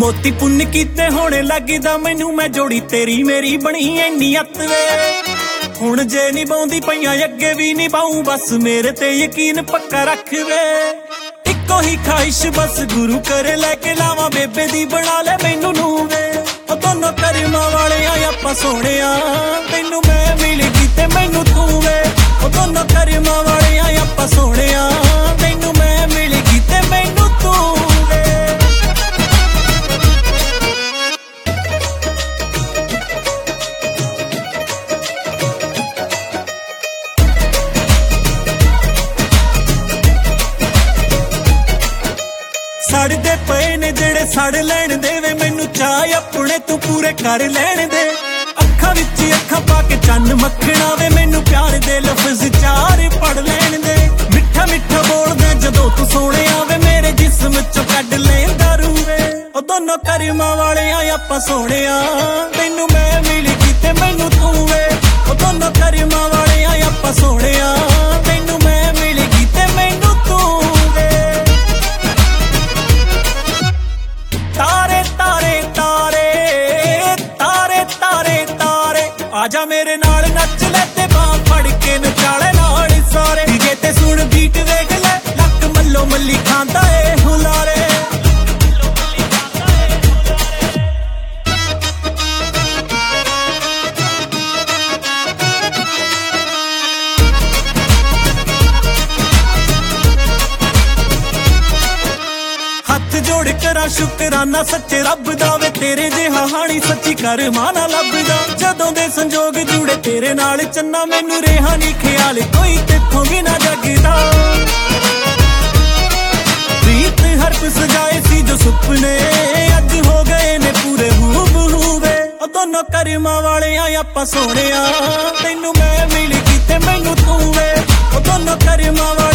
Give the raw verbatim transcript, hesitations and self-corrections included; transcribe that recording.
मोती पुण्य कीते होने लगदा मैनू, मैं जोड़ी तेरी मेरी बनी इन्नी अत वे। हुण जे निभाउंदी पईयां अगे भी निभाऊं, बस मेरे ते यकीन पक्का रख वे। इको ही ख्वाहिश बस गुरु करे लैके लावां, बेबे दी बना ले मैनू नूं वे। ओ दोनों करमां वाले आपां सोहणिया, तैनू मैं मिल गई ते मैनू तू वे। ओ दोनों करमां वाले आपां सोहणिया, तैनू मैं मिल गई ते मैनू तू वे। सड़दे पए ने जेड़े सड़ लैण दे वे, मैनू चाह अपने तू पूरे कर लैण दे। अखां विच अखां पा के चन्न मखना वे, मैनू प्यार दे लफ्ज़ चार पढ़ लैण दे। मिठा मिठा बोलदा जदों तू सोहणिया वे, मेरे जिस्म चों कढ लैंदा रू वे। ओ दोनों करमां वाले आपां सोहणिया, तैनू मैं मिल गई ते मैनू तू वे। ओ दोनों करमां वाले आपां सोहणिया, तैनू मैं मिल गई ते मैनू तू वे। तारे तारे तारे तारे तारे तारे, आजा मेरे नाल नच ले ते बांह फड़ के नचाले नाल सारे। डीजे ते सुन बीट वेख ले, लक मल्लो मल्ली खांदा ए हुलारे। हथ जोड़ करा शुकराना सच्चे रब दा वे, तेरे जिहा हाणी सच्ची कर माना लभदा। जदों दे संजोग जुड़े तेरे नाल चन्ना, मैनू रेहा नी ख्याल कोई तेथों भी ना जगदा। प्रीत हरफ सजाए सी जो सुपने, अज हो गए ने पूरे हूबहू वे। ओ दोनों करमां वाले आपां सोहणिया, तैनू मैं मिल गई ते मैनू तू वे। ओ दोनों करमां